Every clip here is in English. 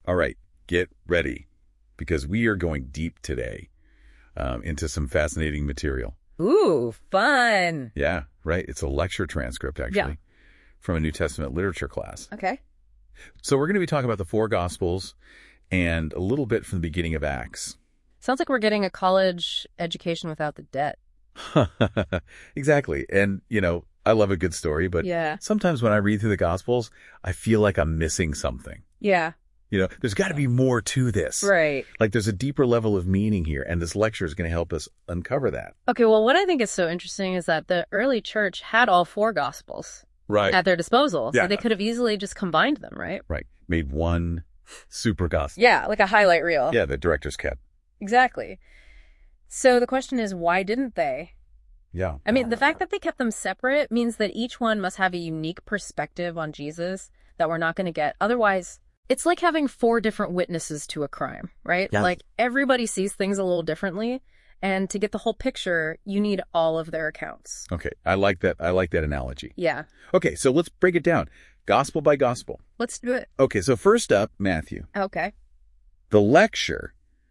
All right, get ready, because we are going deep today into some fascinating material. Ooh, fun. Yeah, right. It's a lecture transcript, actually, from a New Testament literature class. Okay. So we're going to be talking about the four Gospels and a little bit from the beginning of Acts. Sounds like we're getting a college education without the debt. Exactly. And, I love a good story, but sometimes when I read through the Gospels, I feel like I'm missing something. Yeah. There's got to be more to this. Right. Like there's a deeper level of meaning here, and this lecture is going to help us uncover that. Okay, well, what I think is so interesting is that the early church had all four Gospels at their disposal. So they could have easily just combined them, right? Right. Made one super gospel. Yeah, like a highlight reel. Yeah, the director's cut. Exactly. So the question is, why didn't they? Yeah. I mean, the fact that they kept them separate means that each one must have a unique perspective on Jesus that we're not going to get. Otherwise, it's like having four different witnesses to a crime, right? Yeah. Like everybody sees things a little differently. And to get the whole picture, you need all of their accounts. Okay. I like that analogy. Yeah. Okay, so let's break it down. Gospel by gospel. Let's do it. Okay, so first up, Matthew. Okay. The lecture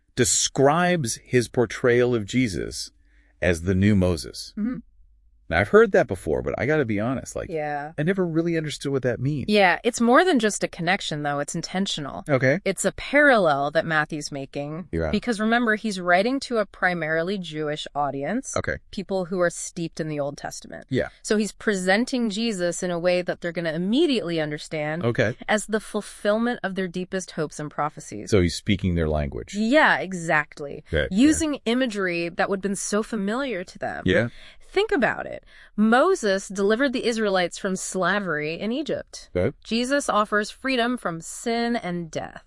describes his portrayal of Jesus as the new Moses. Mm-hmm. Now, I've heard that before, but I got to be honest. Yeah. I never really understood what that means. Yeah, it's more than just a connection, though. It's intentional. Okay. It's a parallel that Matthew's making. Yeah. Because remember, he's writing to a primarily Jewish audience. Okay. People who are steeped in the Old Testament. Yeah. So he's presenting Jesus in a way that they're going to immediately understand as the fulfillment of their deepest hopes and prophecies. So he's speaking their language. Yeah, exactly. Okay. Using imagery that would have been so familiar to them. Yeah. Think about it. Moses delivered the Israelites from slavery in Egypt. Okay. Jesus offers freedom from sin and death.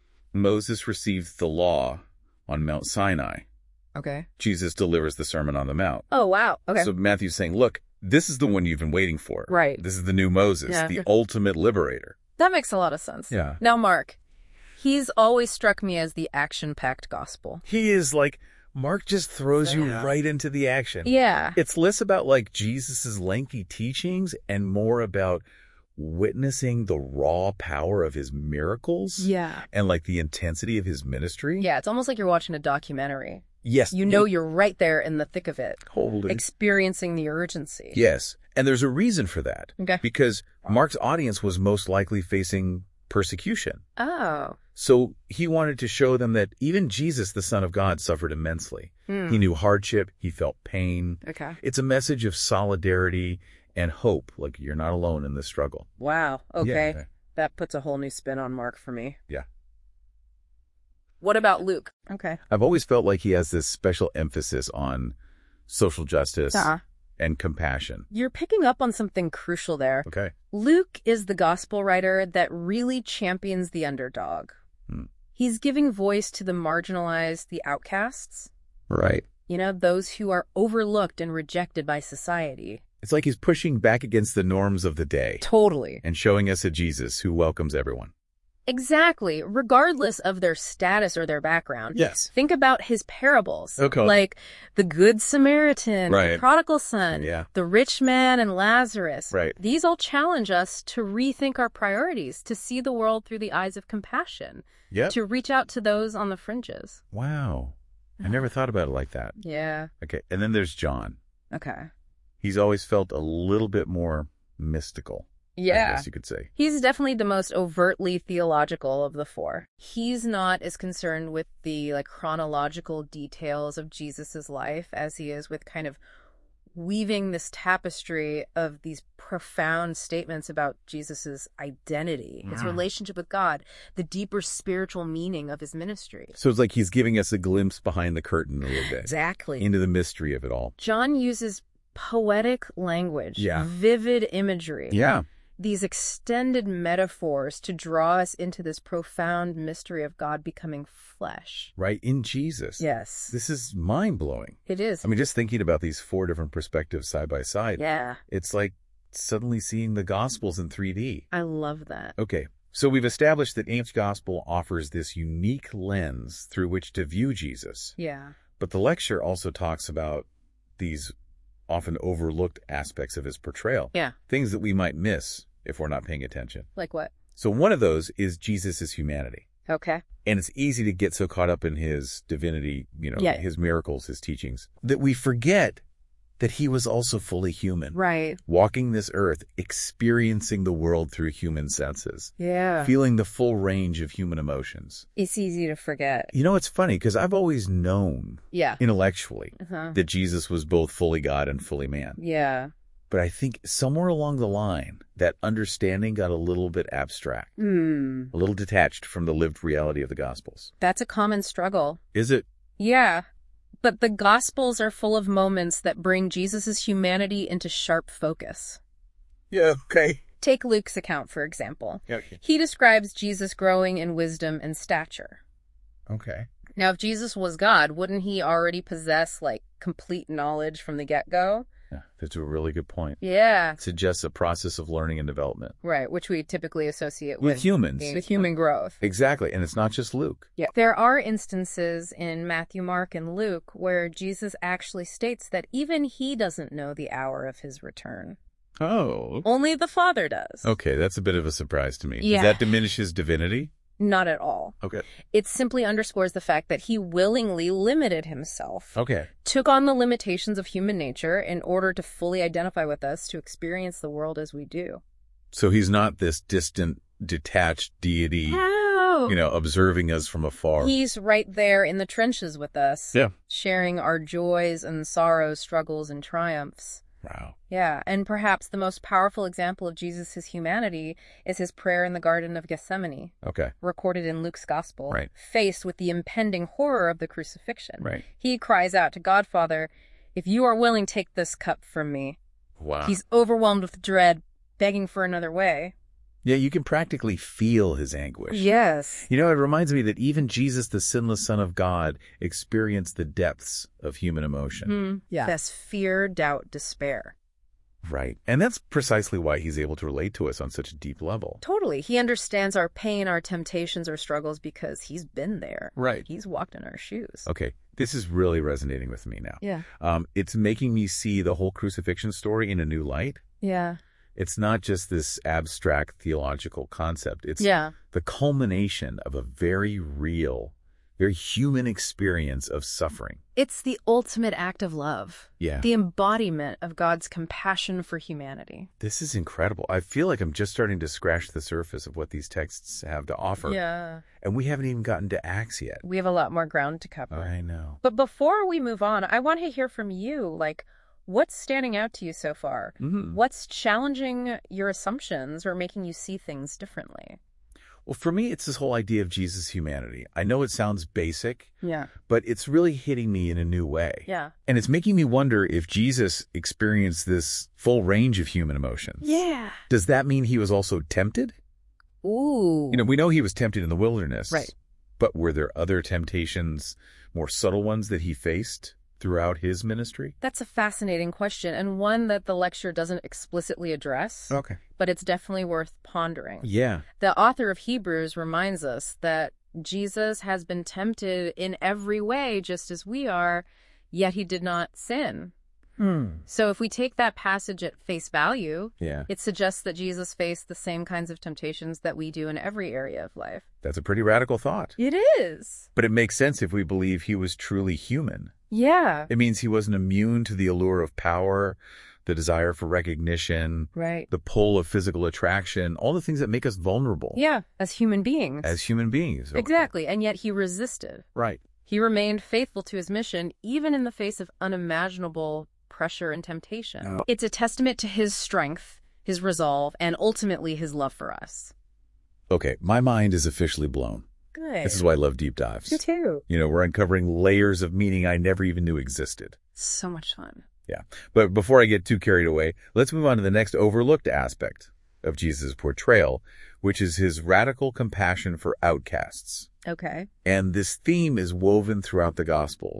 Moses received the law on Mount Sinai. Okay. Jesus delivers the Sermon on the Mount. Oh, wow. Okay. So Matthew's saying, look, this is the one you've been waiting for. Right. This is the new Moses, the ultimate liberator. That makes a lot of sense. Yeah. Now, Mark, he's always struck me as the action-packed gospel. He is like, Mark just throws you right into the action. Yeah. It's less about like Jesus's lengthy teachings and more about witnessing the raw power of his miracles. Yeah. And like the intensity of his ministry. Yeah, it's almost like you're watching a documentary. Yes. You're right there in the thick of it. Totally. Experiencing the urgency. Yes. And there's a reason for that. Okay. Because Mark's audience was most likely facing persecution. Oh. So he wanted to show them that even Jesus, the Son of God, suffered immensely. He knew hardship. He felt pain. Okay. It's a message of solidarity and hope. Like, you're not alone in this struggle. Wow. Okay. Yeah. That puts a whole new spin on Mark for me. Yeah. What about Luke? Okay. I've always felt like he has this special emphasis on social justice and compassion. You're picking up on something crucial there. Okay. Luke is the gospel writer that really champions the underdog. He's giving voice to the marginalized, the outcasts. Right. Those who are overlooked and rejected by society. It's like he's pushing back against the norms of the day. Totally. And showing us a Jesus who welcomes everyone. Exactly, regardless of their status or their background. Yes. Think about his parables. Okay. Like the Good Samaritan, the prodigal son, the rich man, and Lazarus. Right. These all challenge us to rethink our priorities, to see the world through the eyes of compassion, to reach out to those on the fringes. Wow. I never thought about it like that. Yeah. Okay. And then there's John. Okay. He's always felt a little bit more mystical. Yeah. I guess you could say. He's definitely the most overtly theological of the four. He's not as concerned with the chronological details of Jesus's life as he is with kind of weaving this tapestry of these profound statements about Jesus's identity, his relationship with God, the deeper spiritual meaning of his ministry. So it's like he's giving us a glimpse behind the curtain a little bit. Exactly. Into the mystery of it all. John uses poetic language, vivid imagery. Yeah. These extended metaphors to draw us into this profound mystery of God becoming flesh. Right, in Jesus. Yes. This is mind-blowing. It is. I mean, just thinking about these four different perspectives side by side. Yeah. It's like suddenly seeing the Gospels in 3D. I love that. Okay, so we've established that each Gospel offers this unique lens through which to view Jesus. Yeah. But the lecture also talks about these often overlooked aspects of his portrayal. Yeah. Things that we might miss if we're not paying attention. Like what? So one of those is Jesus' humanity. Okay. And it's easy to get so caught up in his divinity, his miracles, his teachings, that we forget that he was also fully human. Right. Walking this earth, experiencing the world through human senses. Yeah. Feeling the full range of human emotions. It's easy to forget. It's funny because I've always known intellectually that Jesus was both fully God and fully man. Yeah. But I think somewhere along the line, that understanding got a little bit abstract, a little detached from the lived reality of the Gospels. That's a common struggle. Is it? Yeah. But the Gospels are full of moments that bring Jesus' humanity into sharp focus. Yeah, okay. Take Luke's account, for example. Okay. He describes Jesus growing in wisdom and stature. Okay. Now, if Jesus was God, wouldn't he already possess, complete knowledge from the get-go? Yeah, that's a really good point. Yeah. It suggests a process of learning and development. Right, which we typically associate with humans. With human growth. Exactly, and it's not just Luke. Yeah. There are instances in Matthew, Mark, and Luke where Jesus actually states that even he doesn't know the hour of his return. Oh. Only the Father does. Okay, that's a bit of a surprise to me. Yeah. Does that diminish his divinity? Not at all. Okay. It simply underscores the fact that he willingly limited himself. Okay. Took on the limitations of human nature in order to fully identify with us, to experience the world as we do. So he's not this distant, detached deity, observing us from afar. He's right there in the trenches with us. Yeah. Sharing our joys and sorrows, struggles and triumphs. Wow. Yeah, and perhaps the most powerful example of Jesus' humanity is his prayer in the Garden of Gethsemane. Okay. Recorded in Luke's Gospel. Right. Faced with the impending horror of the crucifixion. Right. He cries out to God, Father, if you are willing, take this cup from me. Wow. He's overwhelmed with dread, begging for another way. Yeah, you can practically feel his anguish. Yes. It reminds me that even Jesus, the sinless Son of God, experienced the depths of human emotion. Yeah. That's fear, doubt, despair. Right. And that's precisely why he's able to relate to us on such a deep level. Totally. He understands our pain, our temptations, our struggles because he's been there. Right. He's walked in our shoes. Okay. This is really resonating with me now. Yeah. It's making me see the whole crucifixion story in a new light. Yeah. It's not just this abstract theological concept. It's the culmination of a very real, very human experience of suffering. It's the ultimate act of love. Yeah. The embodiment of God's compassion for humanity. This is incredible. I feel like I'm just starting to scratch the surface of what these texts have to offer. Yeah. And we haven't even gotten to Acts yet. We have a lot more ground to cover. I know. But before we move on, I want to hear from you. What's standing out to you so far? Mm-hmm. What's challenging your assumptions or making you see things differently? Well, for me, it's this whole idea of Jesus' humanity. I know it sounds basic, yeah, but it's really hitting me in a new way. Yeah. And it's making me wonder if Jesus experienced this full range of human emotions. Yeah. Does that mean he was also tempted? Ooh. We know he was tempted in the wilderness. Right. But were there other temptations, more subtle ones that he faced throughout his ministry? That's a fascinating question, and one that the lecture doesn't explicitly address. Okay. But it's definitely worth pondering. Yeah. The author of Hebrews reminds us that Jesus has been tempted in every way, just as we are, yet he did not sin. So if we take that passage at face value, it suggests that Jesus faced the same kinds of temptations that we do in every area of life. That's a pretty radical thought. It is. But it makes sense if we believe he was truly human. Yeah. It means he wasn't immune to the allure of power, the desire for recognition, right, the pull of physical attraction, all the things that make us vulnerable. Yeah, as human beings. As human beings. Exactly. And yet he resisted. Right. He remained faithful to his mission, even in the face of unimaginable pressure and temptation. Oh. It's a testament to his strength, his resolve, and ultimately his love for us. Okay, my mind is officially blown. Good. This is why I love deep dives. You too. We're uncovering layers of meaning I never even knew existed. So much fun. Yeah. But before I get too carried away, let's move on to the next overlooked aspect of Jesus' portrayal, which is his radical compassion for outcasts. Okay. And this theme is woven throughout the Gospels.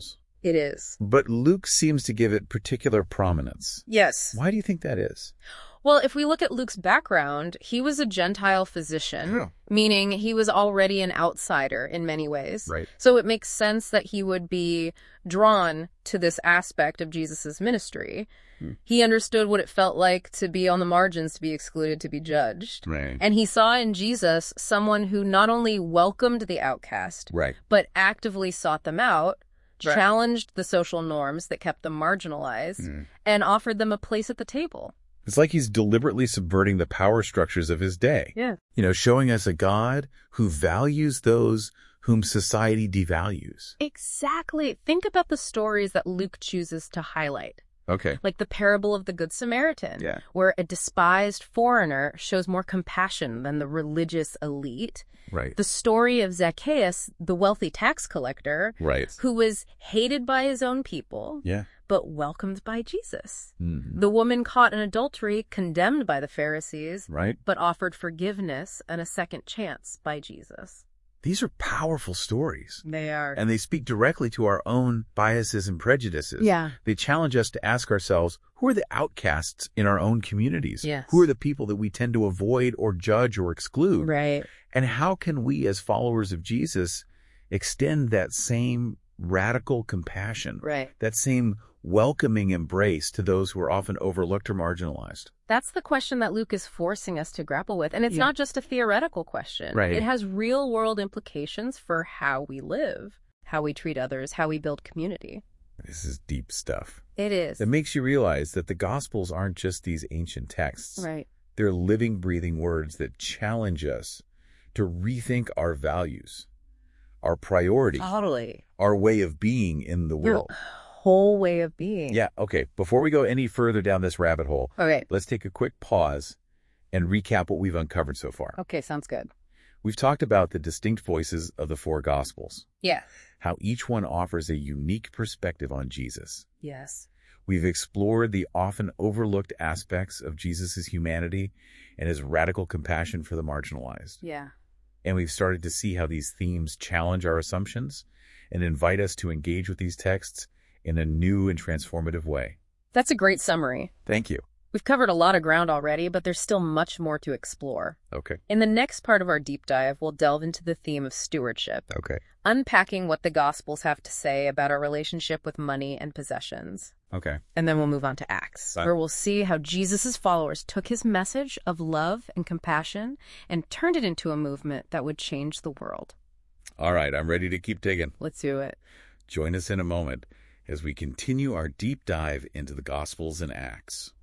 It is. But Luke seems to give it particular prominence. Yes. Why do you think that is? Well, if we look at Luke's background, he was a Gentile physician, meaning he was already an outsider in many ways. Right. So it makes sense that he would be drawn to this aspect of Jesus's ministry. He understood what it felt like to be on the margins, to be excluded, to be judged. Right. And he saw in Jesus someone who not only welcomed the outcast, but actively sought them out, challenged the social norms that kept them marginalized, and offered them a place at the table. It's like he's deliberately subverting the power structures of his day. Yeah. Showing us a God who values those whom society devalues. Exactly. Think about the stories that Luke chooses to highlight. Okay. Like the parable of the Good Samaritan, where a despised foreigner shows more compassion than the religious elite. Right. The story of Zacchaeus, the wealthy tax collector, who was hated by his own people, but welcomed by Jesus. The woman caught in adultery, condemned by the Pharisees, but offered forgiveness and a second chance by Jesus. These are powerful stories. They are. And they speak directly to our own biases and prejudices. Yeah. They challenge us to ask ourselves, who are the outcasts in our own communities? Yes. Who are the people that we tend to avoid or judge or exclude? Right. And how can we, as followers of Jesus, extend that same radical compassion, that same welcoming embrace to those who are often overlooked or marginalized? That's the question that Luke is forcing us to grapple with. And it's not just a theoretical question. Right. It has real-world implications for how we live, how we treat others, how we build community. This is deep stuff. It is. It makes you realize that the Gospels aren't just these ancient texts. Right. They're living, breathing words that challenge us to rethink our values, our priorities, our way of being in the world. Whole way of being. Yeah, okay. Before we go any further down this rabbit hole, let's take a quick pause and recap what we've uncovered so far. Okay, sounds good. We've talked about the distinct voices of the four Gospels. Yeah. How each one offers a unique perspective on Jesus. Yes. We've explored the often overlooked aspects of Jesus' humanity and his radical compassion for the marginalized. Yeah. And we've started to see how these themes challenge our assumptions and invite us to engage with these texts in a new and transformative way. That's a great summary. Thank you. We've covered a lot of ground already, but there's still much more to explore. Okay. In the next part of our deep dive, we'll delve into the theme of stewardship. Okay. Unpacking what the Gospels have to say about our relationship with money and possessions. Okay. And then we'll move on to Acts, where we'll see how Jesus' followers took his message of love and compassion and turned it into a movement that would change the world. All right, I'm ready to keep digging. Let's do it. Join us in a moment as we continue our deep dive into the Gospels and Acts.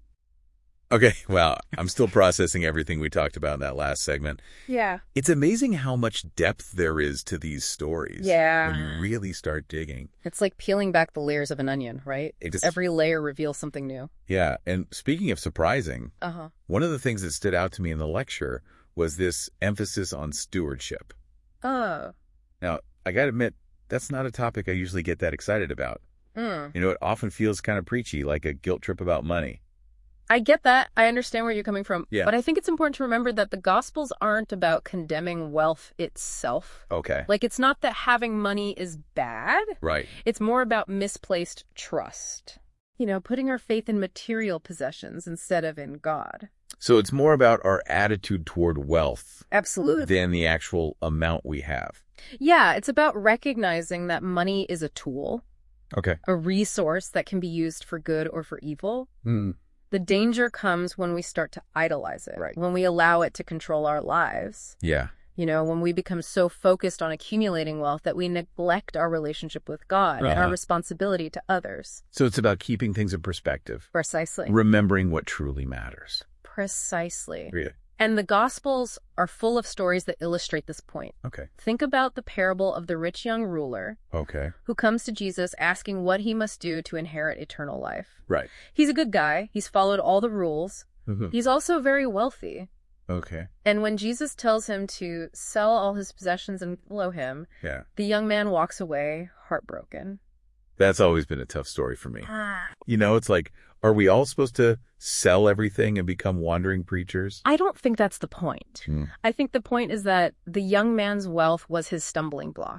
Okay, well, I'm still processing everything we talked about in that last segment. Yeah. It's amazing how much depth there is to these stories. Yeah. When you really start digging. It's like peeling back the layers of an onion, right? Every layer reveals something new. Yeah, and speaking of surprising, one of the things that stood out to me in the lecture was this emphasis on stewardship. Oh. Now, I got to admit, that's not a topic I usually get that excited about. It often feels kind of preachy, like a guilt trip about money. I get that. I understand where you're coming from. Yeah. But I think it's important to remember that the Gospels aren't about condemning wealth itself. Okay. Like, it's not that having money is bad. Right. It's more about misplaced trust. Putting our faith in material possessions instead of in God. So it's more about our attitude toward wealth. Absolutely. Than the actual amount we have. Yeah, it's about recognizing that money is a tool. Okay. A resource that can be used for good or for evil. The danger comes when we start to idolize it, when we allow it to control our lives. Yeah. When we become so focused on accumulating wealth that we neglect our relationship with God and our responsibility to others. So it's about keeping things in perspective. Precisely. Remembering what truly matters. Precisely. Yeah. And the Gospels are full of stories that illustrate this point. Okay. Think about the parable of the rich young ruler. Okay. Who comes to Jesus asking what he must do to inherit eternal life. Right. He's a good guy. He's followed all the rules. He's also very wealthy. Okay. And when Jesus tells him to sell all his possessions and follow him, the young man walks away heartbroken. That's always been a tough story for me. It's like, are we all supposed to sell everything and become wandering preachers? I don't think that's the point. I think the point is that the young man's wealth was his stumbling block.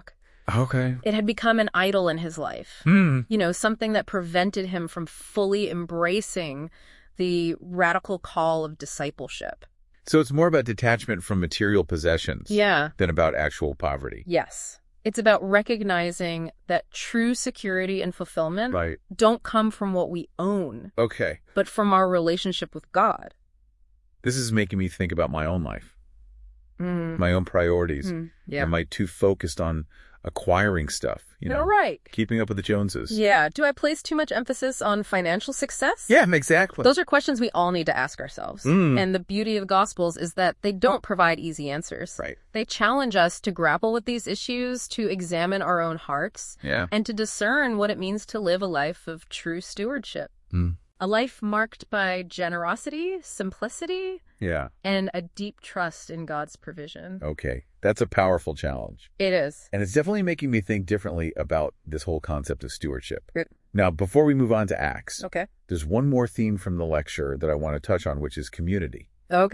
Okay. It had become an idol in his life. You know, something that prevented him from fully embracing the radical call of discipleship. So it's more about detachment from material possessions than about actual poverty. Yes. It's about recognizing that true security and fulfillment don't come from what we own, but from our relationship with God. This is making me think about my own life, my own priorities. Am I too focused on acquiring stuff, you know, keeping up with the Joneses? Yeah. Do I place too much emphasis on financial success? Yeah, exactly. Those are questions we all need to ask ourselves. And the beauty of Gospels is that they don't provide easy answers. They challenge us to grapple with these issues, to examine our own hearts, and to discern what it means to live a life of true stewardship. A life marked by generosity, simplicity, and a deep trust in God's provision. Okay. That's a powerful challenge. It is. And it's definitely making me think differently about this whole concept of stewardship. Now, before we move on to Acts, there's one more theme from the lecture that I want to touch on, which is community.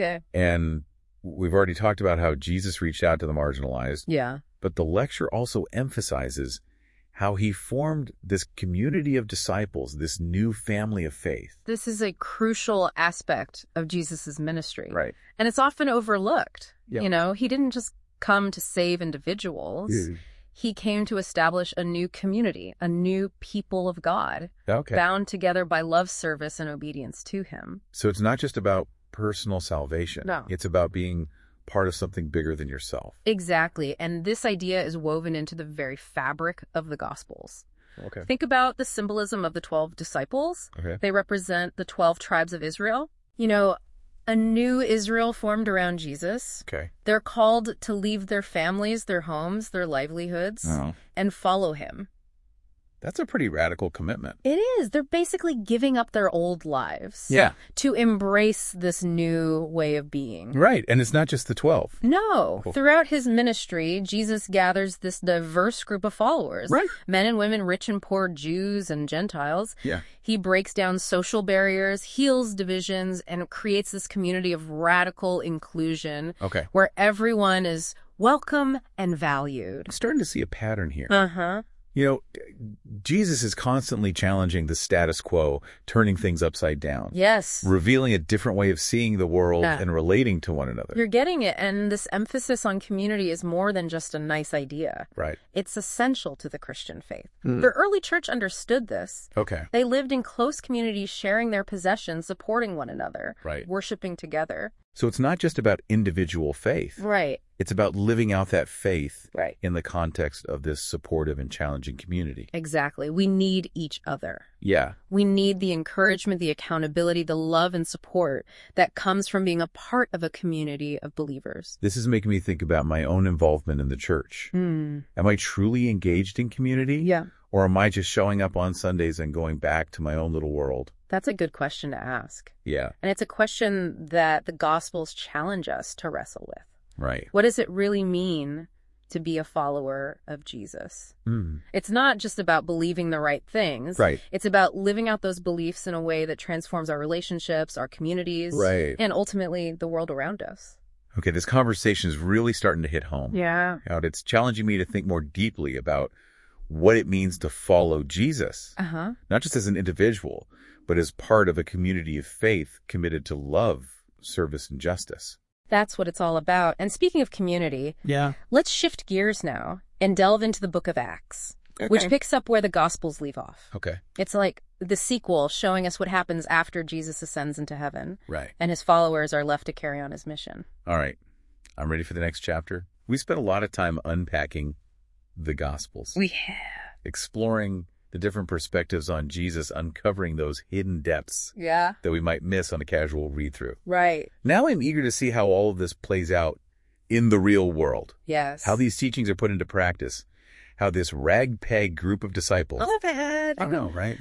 And we've already talked about how Jesus reached out to the marginalized. But the lecture also emphasizes how he formed this community of disciples, this new family of faith. This is a crucial aspect of Jesus's ministry. And it's often overlooked. You know, he didn't just come to save individuals. He came to establish a new community, a new people of God, bound together by love, service, and obedience to him. So it's not just about personal salvation. No. It's about being part of something bigger than yourself. Exactly. And this idea is woven into the very fabric of the Gospels. Think about the symbolism of the 12 disciples. They represent the 12 tribes of Israel. You know, a new Israel formed around Jesus. They're called to leave their families, their homes, their livelihoods, and follow him. That's a pretty radical commitment. It is. They're basically giving up their old lives to embrace this new way of being. And it's not just the 12. No. Throughout his ministry, Jesus gathers this diverse group of followers. Men and women, rich and poor, Jews and Gentiles. He breaks down social barriers, heals divisions, and creates this community of radical inclusion where everyone is welcome and valued. I'm starting to see a pattern here. You know, Jesus is constantly challenging the status quo, turning things upside down. Revealing a different way of seeing the world and relating to one another. You're getting it. And this emphasis on community is more than just a nice idea. It's essential to the Christian faith. The early church understood this. They lived in close communities, sharing their possessions, supporting one another, worshiping together. So it's not just about individual faith. It's about living out that faith in the context of this supportive and challenging community. Exactly. We need each other. Yeah. We need the encouragement, the accountability, the love and support that comes from being a part of a community of believers. This is making me think about my own involvement in the church. Am I truly engaged in community? Yeah. Or am I just showing up on Sundays and going back to my own little world? That's a good question to ask. Yeah. And it's a question that the Gospels challenge us to wrestle with. Right. What does it really mean to be a follower of Jesus? It's not just about believing the right things. Right. It's about living out those beliefs in a way that transforms our relationships, our communities, and ultimately the world around us. Okay, this conversation is really starting to hit home. Yeah. It's challenging me to think more deeply about what it means to follow Jesus. Not just as an individual, but as part of a community of faith committed to love, service, and justice. That's what it's all about. And speaking of community, let's shift gears now and delve into the book of Acts, which picks up where the Gospels leave off. It's like the sequel showing us what happens after Jesus ascends into heaven. And his followers are left to carry on his mission. All right. I'm ready for the next chapter. We spent a lot of time unpacking the Gospels. We have. Exploring the different perspectives on Jesus, uncovering those hidden depths that we might miss on a casual read-through. Now I'm eager to see how all of this plays out in the real world. How these teachings are put into practice. How this ragtag group of disciples... Oh, bad. I know, right?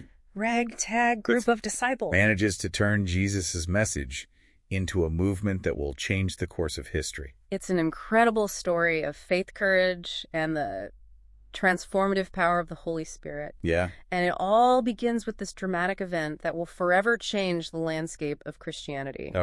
Ragtag group of disciples. Manages to turn Jesus' message into a movement that will change the course of history. It's an incredible story of faith, courage, and the transformative power of the Holy Spirit. And it all begins with this dramatic event that will forever change the landscape of Christianity.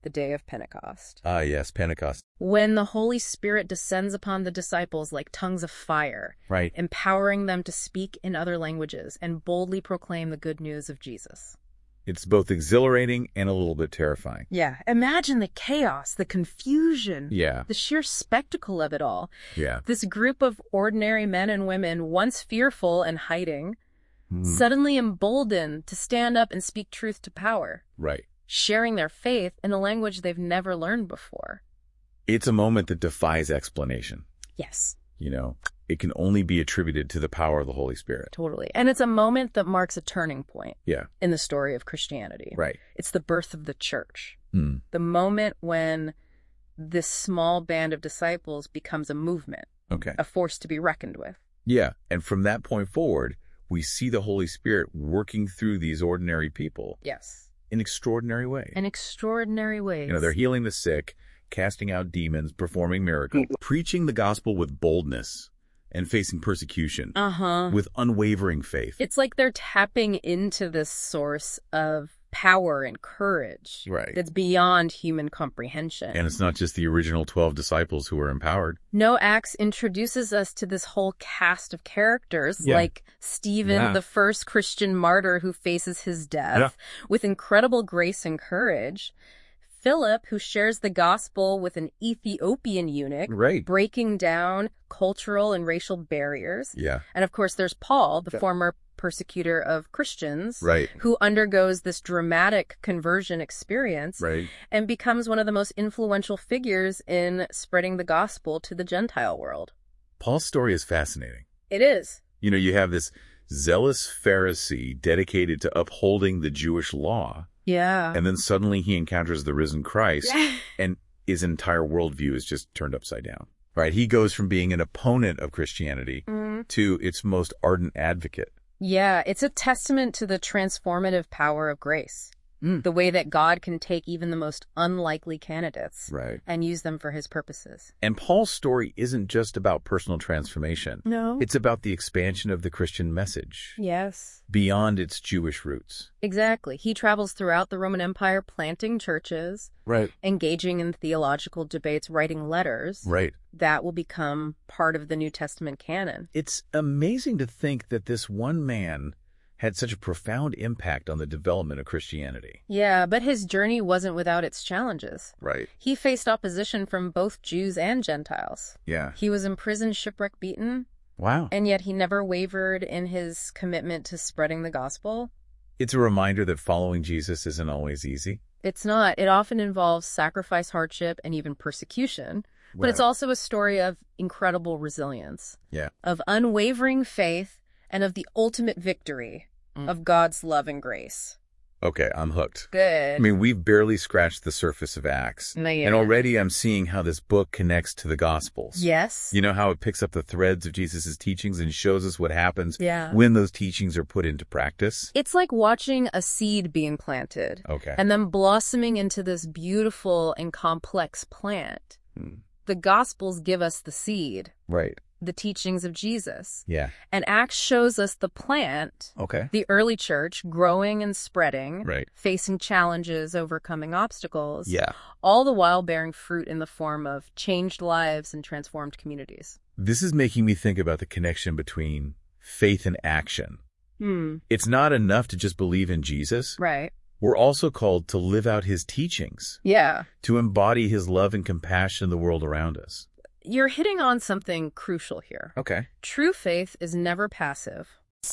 the day of Pentecost. Ah, yes, Pentecost. When the Holy Spirit descends upon the disciples like tongues of fire, right, empowering them to speak in other languages and boldly proclaim the good news of Jesus. It's both exhilarating and a little bit terrifying. Yeah. Imagine the chaos, the confusion, yeah, the sheer spectacle of it all. Yeah. This group of ordinary men and women, once fearful and hiding, suddenly emboldened to stand up and speak truth to power. Right. Sharing their faith in a language they've never learned before. It's a moment that defies explanation. Yes. You know, it can only be attributed to the power of the Holy Spirit. Totally. And it's a moment that marks a turning point yeah, in the story of Christianity. Right. It's the birth of the church. The moment when this small band of disciples becomes a movement, okay, a force to be reckoned with. Yeah. And from that point forward, we see the Holy Spirit working through these ordinary people. Yes. In extraordinary ways. In extraordinary ways. You know, they're healing the sick, casting out demons, performing miracles, preaching the gospel with boldness and facing persecution with unwavering faith. It's like they're tapping into this source of power and courage that's beyond human comprehension. And it's not just the original 12 disciples who were empowered. No, Acts introduces us to this whole cast of characters, like Stephen, the first Christian martyr who faces his death with incredible grace and courage. Philip, who shares the gospel with an Ethiopian eunuch, breaking down cultural and racial barriers. Yeah. And of course, there's Paul, the former persecutor of Christians, who undergoes this dramatic conversion experience and becomes one of the most influential figures in spreading the gospel to the Gentile world. Paul's story is fascinating. It is. You know, you have this zealous Pharisee dedicated to upholding the Jewish law. Yeah. And then suddenly he encounters the risen Christ and his entire worldview is just turned upside down. Right? He goes from being an opponent of Christianity to its most ardent advocate. Yeah, it's a testament to the transformative power of grace. The way that God can take even the most unlikely candidates and use them for his purposes. And Paul's story isn't just about personal transformation. No. It's about the expansion of the Christian message. Yes. Beyond its Jewish roots. Exactly. He travels throughout the Roman Empire planting churches, engaging in theological debates, writing letters. That will become part of the New Testament canon. It's amazing to think that this one man had such a profound impact on the development of Christianity. Yeah, but his journey wasn't without its challenges. He faced opposition from both Jews and Gentiles. Yeah. He was imprisoned, shipwrecked, beaten. Wow. And yet he never wavered in his commitment to spreading the gospel. It's a reminder that following Jesus isn't always easy. It's not. It often involves sacrifice, hardship, and even persecution. But it's also a story of incredible resilience. Yeah. Of unwavering faith and of the ultimate victory of God's love and grace. Okay, I'm hooked. Good. I mean, we've barely scratched the surface of Acts. And already I'm seeing how this book connects to the Gospels. Yes. You know how it picks up the threads of Jesus' teachings and shows us what happens when those teachings are put into practice? It's like watching a seed being planted. And then blossoming into this beautiful and complex plant. The Gospels give us the seed. The teachings of Jesus. Yeah. And Acts shows us the plant, the early church, growing and spreading, facing challenges, overcoming obstacles, all the while bearing fruit in the form of changed lives and transformed communities. This is making me think about the connection between faith and action. It's not enough to just believe in Jesus. We're also called to live out his teachings. To embody his love and compassion in the world around us. You're hitting on something crucial here. True faith is never passive.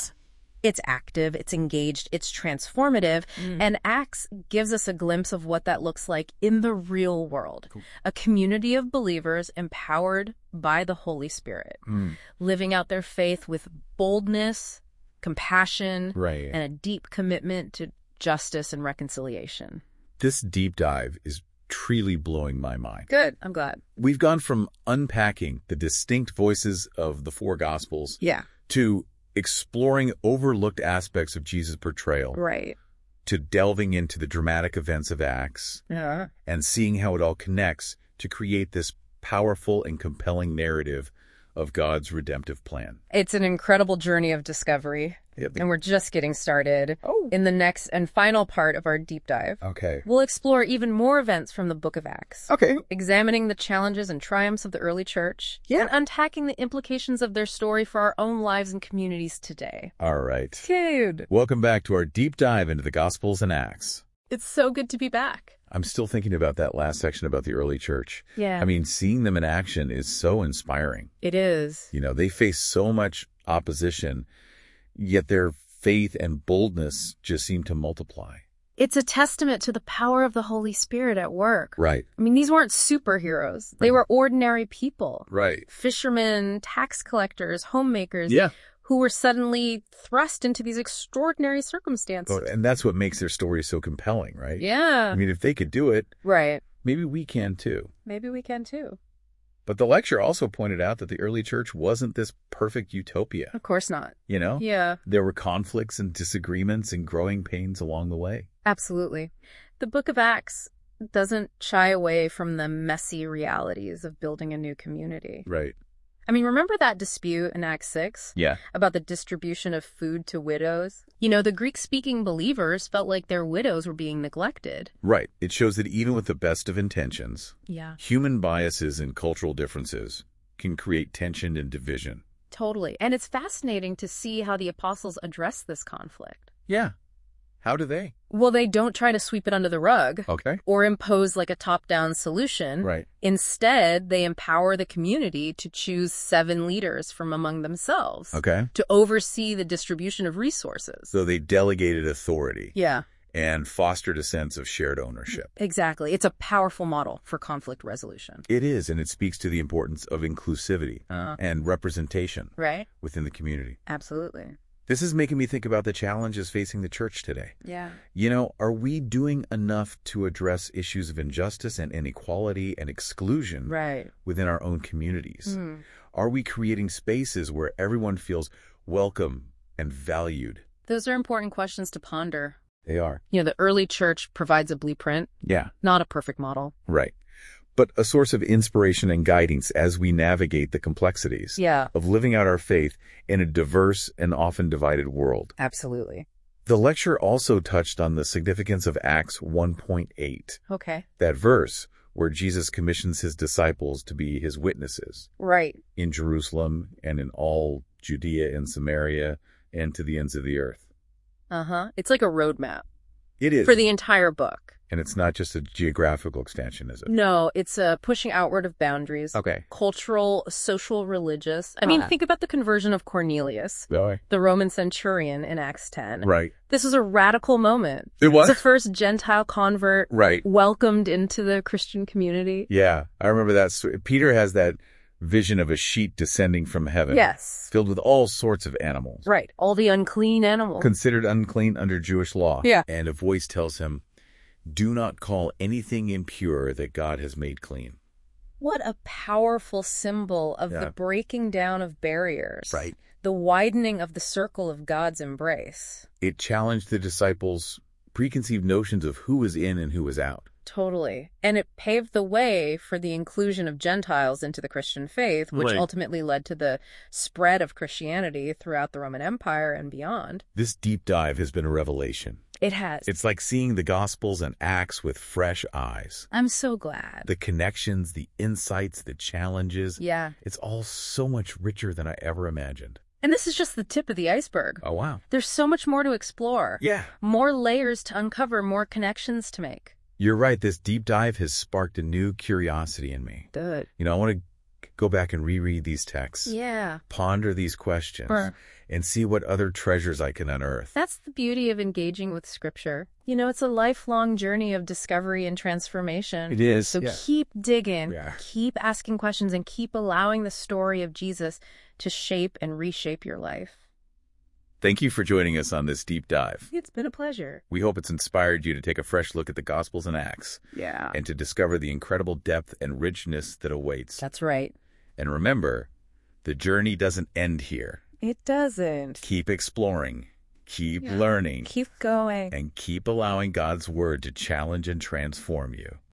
It's active, it's engaged, it's transformative, and Acts gives us a glimpse of what that looks like in the real world. A community of believers empowered by the Holy Spirit, living out their faith with boldness, compassion, and a deep commitment to justice and reconciliation. This deep dive is truly blowing my mind. Good. I'm glad. We've gone from unpacking the distinct voices of the four Gospels to exploring overlooked aspects of Jesus' portrayal to delving into the dramatic events of Acts and seeing how it all connects to create this powerful and compelling narrative of God's redemptive plan. It's an incredible journey of discovery. Yep. And we're just getting started. In the next and final part of our deep dive. Okay. We'll explore even more events from the book of Acts. Okay. Examining the challenges and triumphs of the early church. Yeah. And unpacking the implications of their story for our own lives and communities today. All right. Dude. Welcome back to our deep dive into the Gospels and Acts. It's so good to be back. I'm still thinking about that last section about the early church. Yeah. I mean, seeing them in action is so inspiring. It is. You know, they face so much opposition, yet their faith and boldness just seem to multiply. It's a testament to the power of the Holy Spirit at work. Right. I mean, these weren't superheroes. They were ordinary people. Right. Fishermen, tax collectors, homemakers. Yeah. Who were suddenly thrust into these extraordinary circumstances. Oh, and that's what makes their story so compelling, right? Yeah. I mean, if they could do it, right. Maybe we can too. Maybe we can too. But the lecture also pointed out that the early church wasn't this perfect utopia. Of course not. You know? Yeah. There were conflicts and disagreements and growing pains along the way. Absolutely. The book of Acts doesn't shy away from the messy realities of building a new community. Right. I mean, remember that dispute in Acts 6? Yeah. About the distribution of food to widows? You know, the Greek-speaking believers felt like their widows were being neglected. Right. It shows that even with the best of intentions, yeah, human biases and cultural differences can create tension and division. Totally. And it's fascinating to see how the apostles address this conflict. Yeah. How do they? Well, they don't try to sweep it under the rug. Okay. Or impose like a top-down solution. Right. Instead, they empower the community to choose 7 leaders from among themselves. Okay. To oversee the distribution of resources. So they delegated authority. Yeah. And fostered a sense of shared ownership. Exactly. It's a powerful model for conflict resolution. It is, and it speaks to the importance of inclusivity and representation within the community. Absolutely. This is making me think about the challenges facing the church today. Yeah. You know, are we doing enough to address issues of injustice and inequality and exclusion within our own communities? Are we creating spaces where everyone feels welcome and valued? Those are important questions to ponder. They are. You know, the early church provides a blueprint. Yeah. Not a perfect model. Right. But a source of inspiration and guidance as we navigate the complexities of living out our faith in a diverse and often divided world. Absolutely. The lecture also touched on the significance of Acts 1.8. Okay. That verse where Jesus commissions his disciples to be his witnesses. Right. In Jerusalem and in all Judea and Samaria and to the ends of the earth. It's like a roadmap. It is. For the entire book. And it's not just a geographical extension, is it? No, it's a pushing outward of boundaries. Okay. Cultural, social, religious. I mean, think about the conversion of Cornelius, the Roman centurion in Acts 10. Right. This was a radical moment. It was? It's the first Gentile convert welcomed into the Christian community. Yeah, I remember that. Peter has that vision of a sheet descending from heaven. Yes. Filled with all sorts of animals. Right. All the unclean animals. Considered unclean under Jewish law. Yeah. And a voice tells him, do not call anything impure that God has made clean. What a powerful symbol of the breaking down of barriers. Right. The widening of the circle of God's embrace. It challenged the disciples' preconceived notions of who was in and who was out. Totally. And it paved the way for the inclusion of Gentiles into the Christian faith, which ultimately led to the spread of Christianity throughout the Roman Empire and beyond. This deep dive has been a revelation. It has. It's like seeing the Gospels and Acts with fresh eyes. I'm so glad. The connections, the insights, the challenges. Yeah. It's all so much richer than I ever imagined. And this is just the tip of the iceberg. Oh, wow. There's so much more to explore. Yeah. More layers to uncover, more connections to make. You're right. This deep dive has sparked a new curiosity in me. Good. You know, I want to go back and reread these texts. Yeah. Ponder these questions. And see what other treasures I can unearth. That's the beauty of engaging with Scripture. You know, it's a lifelong journey of discovery and transformation. It is. So keep digging, keep asking questions, and keep allowing the story of Jesus to shape and reshape your life. Thank you for joining us on this deep dive. It's been a pleasure. We hope it's inspired you to take a fresh look at the Gospels and Acts. Yeah. And to discover the incredible depth and richness that awaits. That's right. And remember, the journey doesn't end here. It doesn't. Keep exploring, keep learning, keep going, and keep allowing God's Word to challenge and transform you.